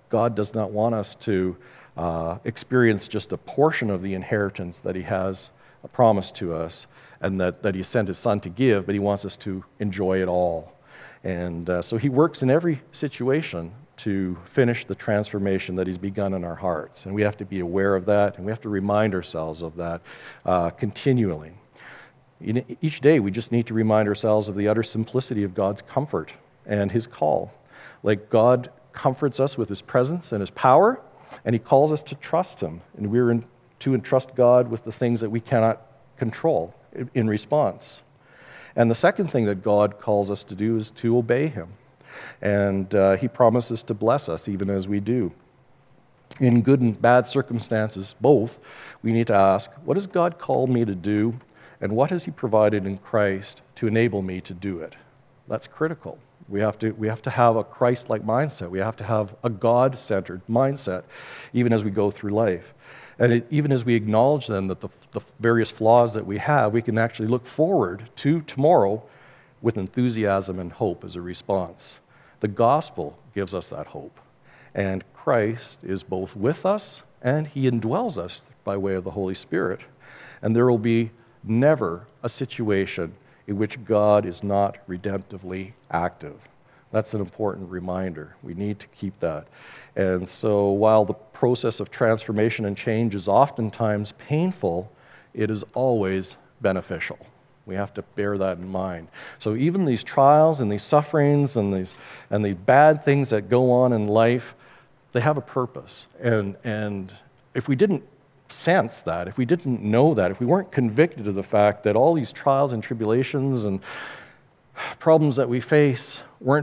God does not want us to experience just a portion of the inheritance that he has promised to us and that he sent his son to give, but he wants us to enjoy it all. And so he works in every situation to finish the transformation that he's begun in our hearts. And we have to be aware of that, and we have to remind ourselves of that continually. Each day we just need to remind ourselves of the utter simplicity of God's comfort and his call. Like God comforts us with his presence and his power, and he calls us to trust him. And we're to entrust God with the things that we cannot control in response. And the second thing that God calls us to do is to obey him. And he promises to bless us even as we do. In good and bad circumstances, both, we need to ask, what has God called me to do, and what has he provided in Christ to enable me to do it? That's critical. We have to have a Christ-like mindset. We have to have a God-centered mindset even as we go through life. And even as we acknowledge then that the various flaws that we have, we can actually look forward to tomorrow with enthusiasm and hope as a response. The gospel gives us that hope. And Christ is both with us and he indwells us by way of the Holy Spirit. And there will be never a situation in which God is not redemptively active. That's an important reminder. We need to keep that. And so while the process of transformation and change is oftentimes painful, it is always beneficial. We have to bear that in mind. So even these trials and these sufferings and these bad things that go on in life, they have a purpose. And if we didn't sense that, if we didn't know that, if we weren't convicted of the fact that all these trials and tribulations and problems that we face weren't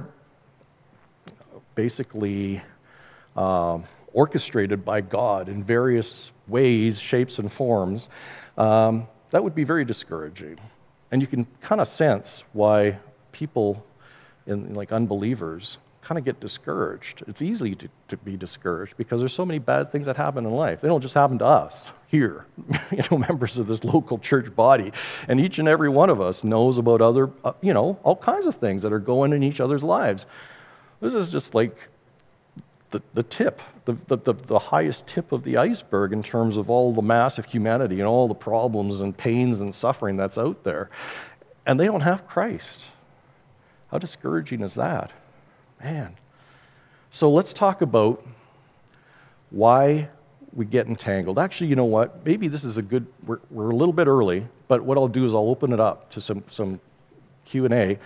basically orchestrated by God in various ways, shapes, and forms, that would be very discouraging. And you can kind of sense why people, like unbelievers, kind of get discouraged. It's easy to be discouraged because there's so many bad things that happen in life. They don't just happen to us here, members of this local church body. And each and every one of us knows about other, all kinds of things that are going in each other's lives. This is just like the tip, the highest tip of the iceberg in terms of all the massive humanity and all the problems and pains and suffering that's out there. And they don't have Christ. How discouraging is that? Man. So let's talk about why we get entangled. Actually, you know what? Maybe this is we're a little bit early, but what I'll do is I'll open it up to some Q&A,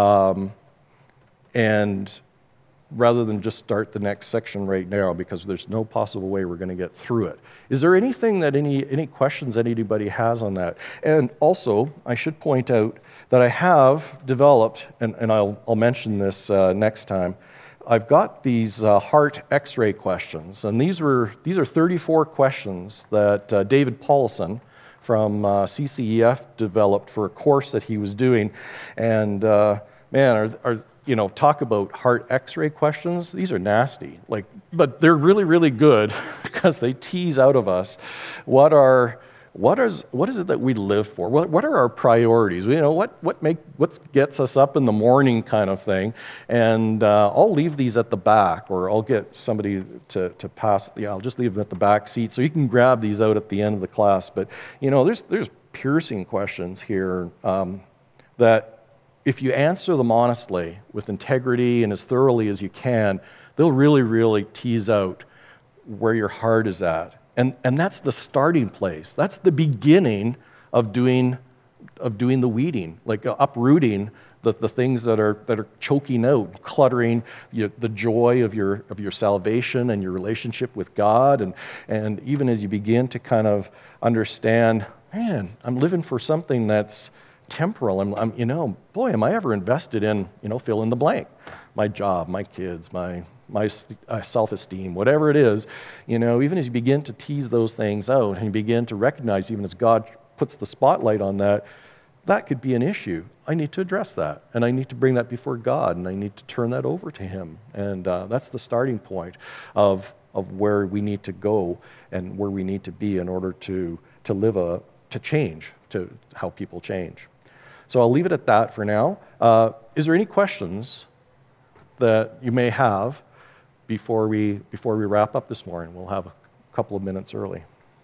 and rather than just start the next section right now, because there's no possible way we're going to get through it. Is there anything that any questions that anybody has on that? And also, I should point out that I have developed, and I'll mention this next time, I've got these heart X-ray questions, and these are 34 questions that David Paulson from CCEF developed for a course that he was doing, and talk about heart X-ray questions. These are nasty, but they're really, really good because they tease out of us what is it that we live for? What are our priorities? What gets us up in the morning, kind of thing. And I'll leave these at the back, or I'll get somebody to pass. Yeah, I'll just leave them at the back seat, so you can grab these out at the end of the class. But there's piercing questions here that, if you answer them honestly, with integrity and as thoroughly as you can, they'll really, really tease out where your heart is at. And that's the starting place. That's the beginning of doing the weeding, like uprooting the things that are choking out, cluttering the joy of your salvation and your relationship with God. And even as you begin to kind of understand, man, I'm living for something that's temporal. Am I ever invested in, fill in the blank, my job, my kids, my self-esteem, whatever it is, even as you begin to tease those things out and you begin to recognize, even as God puts the spotlight on that could be an issue. I need to address that, and I need to bring that before God, and I need to turn that over to Him. And that's the starting point of where we need to go and where we need to be in order to change, to how people change. So I'll leave it at that for now. Is there any questions that you may have before we wrap up this morning. We'll have a couple of minutes early.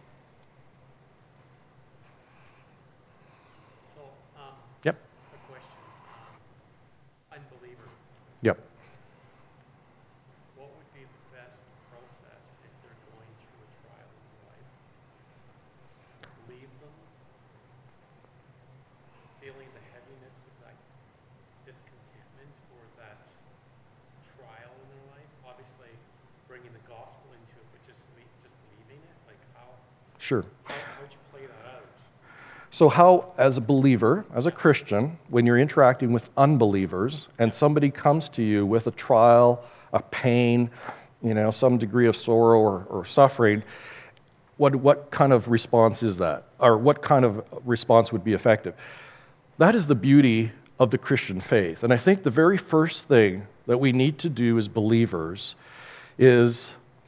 So, Yep. a question. Unbeliever, Yep. what would be the best process if they're going through a trial in their life? Leave them, feeling the heaviness of that discontentment or that trial in their life? Obviously, bringing the gospel into it, but just leaving it. Like Sure. how'd you play that out? So how, as a believer, as a Christian, when you're interacting with unbelievers and somebody comes to you with a trial, a pain, some degree of sorrow or suffering, what kind of response is that? Or what kind of response would be effective? That is the beauty of the Christian faith. And I think the very first thing that we need to do as believers is,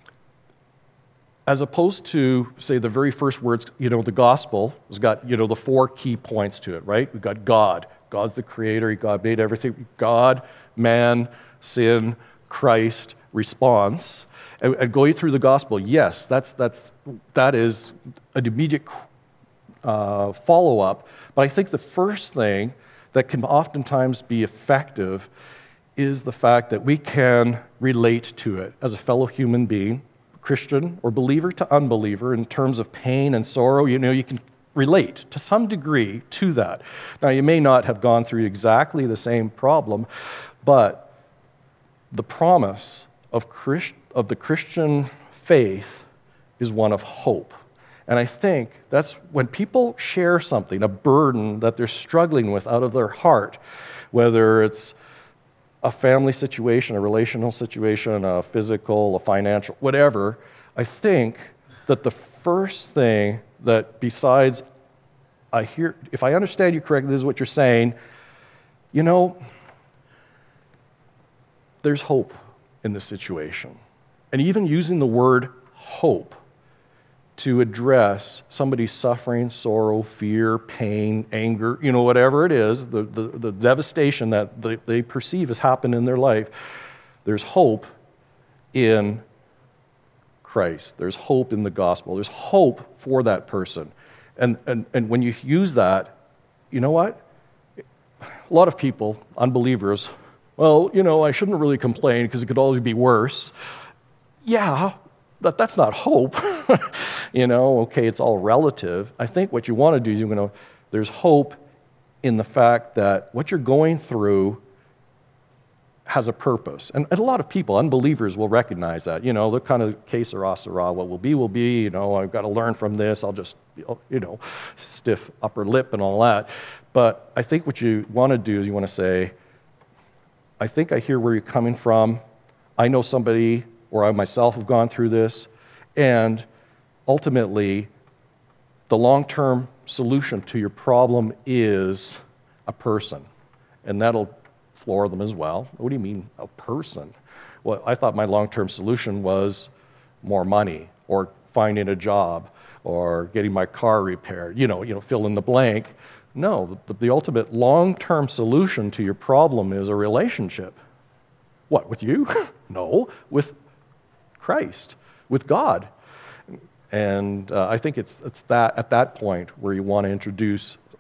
as opposed to, say, the very first words, the gospel has got, the 4 key points to it, right? We've got God. God's the creator. God made everything. God, man, sin, Christ, response. And going through the gospel, yes, that is an immediate follow-up. But I think the first thing that can oftentimes be effective is the fact that we can relate to it as a fellow human being, Christian or believer to unbeliever, in terms of pain and sorrow. You can relate to some degree to that. Now, you may not have gone through exactly the same problem, but the promise of the Christian faith is one of hope. And I think that's when people share something, a burden that they're struggling with out of their heart, whether it's a family situation, a relational situation, a physical, a financial, whatever, I think that the first thing that, besides, if I understand you correctly, this is what you're saying, there's hope in this situation. And even using the word hope to address somebody's suffering, sorrow, fear, pain, anger, whatever it is, the devastation that they perceive has happened in their life, there's hope in Christ. There's hope in the gospel. There's hope for that person. And when you use that, you know what? A lot of people, unbelievers, well, I shouldn't really complain because it could always be worse. Yeah, that's not hope. Okay, it's all relative. I think what you want to do is there's hope in the fact that what you're going through has a purpose. And a lot of people, unbelievers, will recognize that. The kind of que sera, sera, what will be, I've got to learn from this, I'll just, stiff upper lip and all that. But I think what you want to do is you want to say, I think I hear where you're coming from. I know somebody, or I myself have gone through this, and ultimately, the long-term solution to your problem is a person, and that'll floor them as well. What do you mean, a person? Well, I thought my long-term solution was more money, or finding a job, or getting my car repaired, fill in the blank. No, the ultimate long-term solution to your problem is a relationship. What, with you? No, with Christ, with God. And I think it's that at that point where you want to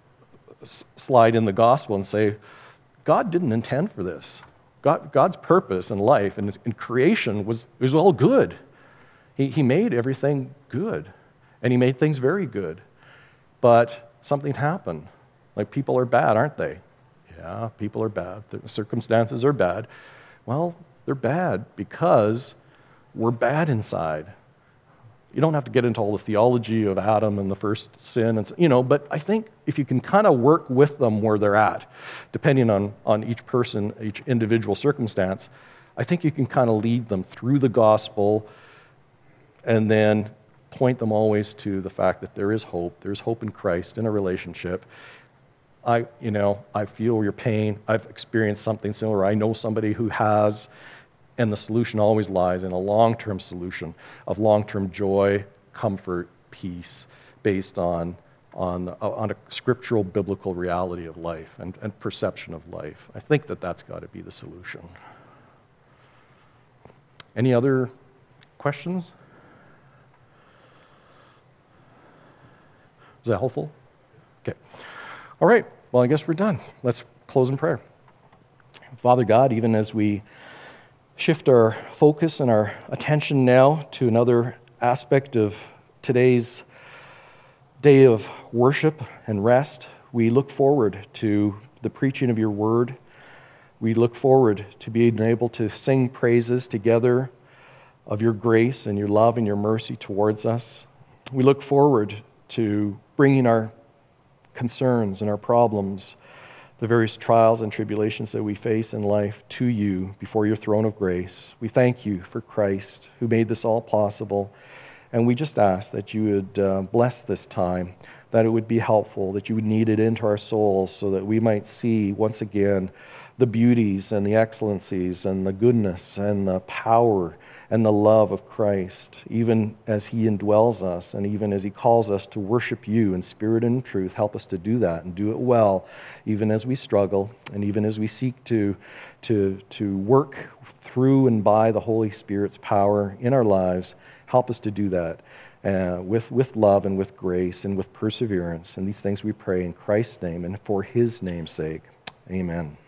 slide in the gospel and say, God didn't intend for this. God's purpose in life and in creation was all good. He made everything good, and he made things very good. But something happened. Like, people are bad, aren't they? Yeah, people are bad. The circumstances are bad. Well, they're bad because we're bad inside. You don't have to get into all the theology of Adam and the first sin, but I think if you can kind of work with them where they're at, depending on each person, each individual circumstance, I think you can kind of lead them through the gospel and then point them always to the fact that there is hope. There's hope in Christ, in a relationship. I feel your pain. I've experienced something similar. I know somebody who has. And the solution always lies in a long-term solution of long-term joy, comfort, peace, based on a scriptural, biblical reality of life and perception of life. I think that's got to be the solution. Any other questions? Is that helpful? Okay. All right. Well, I guess we're done. Let's close in prayer. Father God, even as we shift our focus and our attention now to another aspect of today's day of worship and rest, we look forward to the preaching of your word. We look forward to being able to sing praises together of your grace and your love and your mercy towards us. We look forward to bringing our concerns and our problems, the various trials and tribulations that we face in life, to you before your throne of grace. We thank you for Christ who made this all possible. And we just ask that you would bless this time, that it would be helpful, that you would knead it into our souls so that we might see once again the beauties and the excellencies and the goodness and the power and the love of Christ, even as he indwells us and even as he calls us to worship you in spirit and in truth. Help us to do that and do it well, even as we struggle and even as we seek to work through and by the Holy Spirit's power in our lives. Help us to do that with love and with grace and with perseverance. And these things we pray in Christ's name and for his name's sake. Amen.